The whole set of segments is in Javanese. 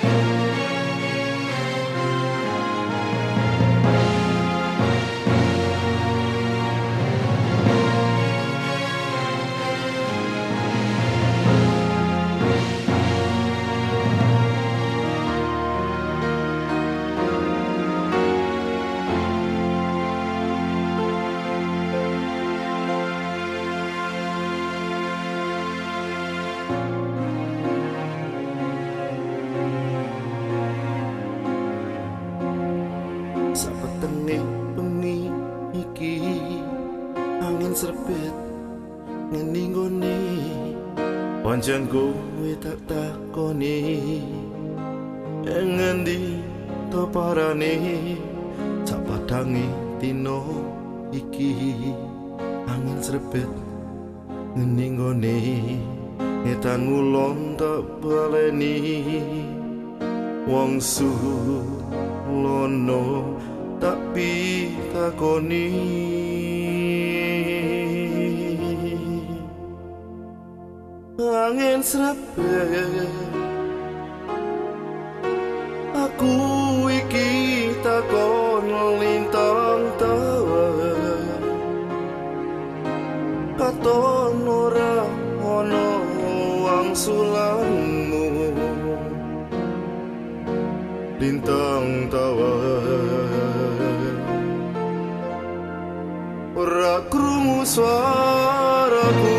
Sapetenge bengi iki angin srebet ngene nggone pancen kowe tak takoni ngendi to parane sapadange dino iki angin srebet ngene nggone ngetan ngulon tak baleni wong lono tapi takoni angin srebet aku iki takon lintang tawa katon ora ono wangsulanmu lintang tawa ora krungu suaraku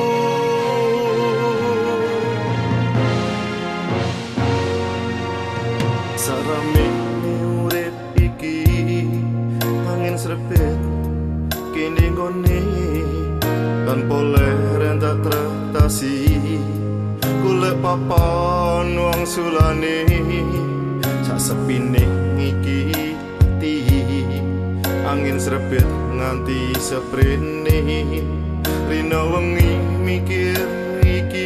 sarame urip iki angin srebet kene nggone tanpa leren tak tratasi golek papan wong sulane sepine iki ati angin srebet nganti seprene rino wengi mikir iki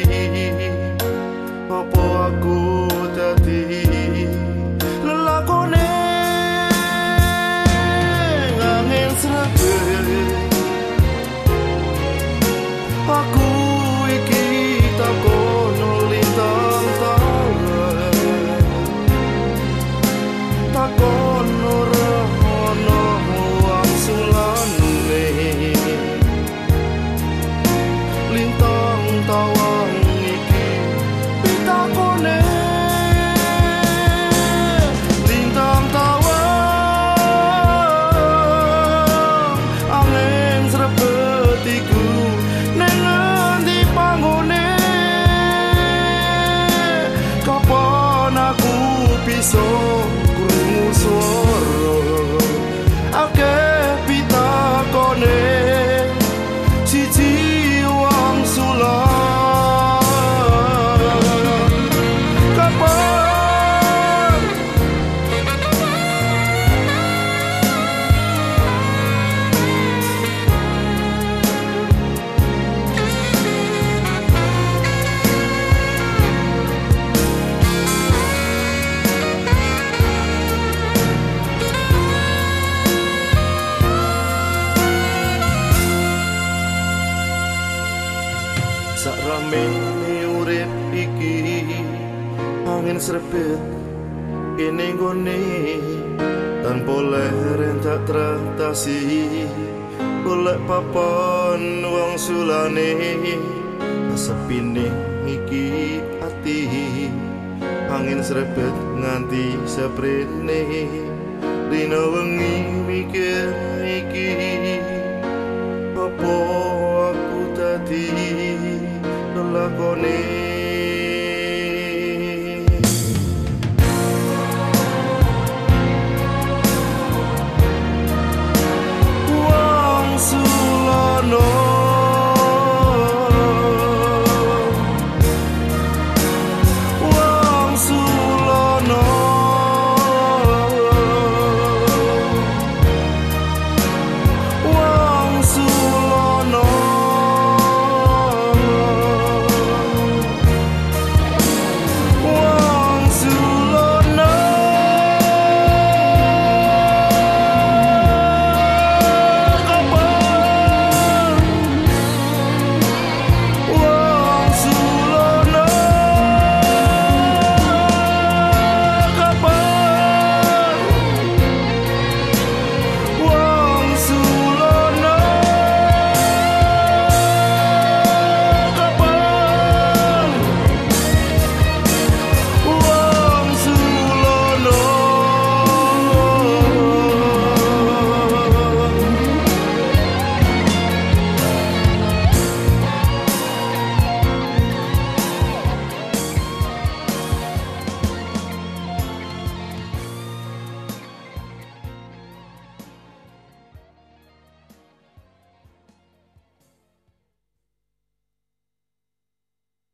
apa aku dadi lelakone angin srebet aku iki takon lintang takon ora ono wangsulane lintang tawang iki pitakone lintang tawang angin srebet iku nang endi panggone kapan aku bisa suara akeh pitakone siji wong sulan kapan sarame urip iki angin srebet kene nggone tanpa leren tak tratasi golek papan wong sulane sepine iki ati angin srebet nganti seprene dina wengi mikir iki apa aku dadi lelakone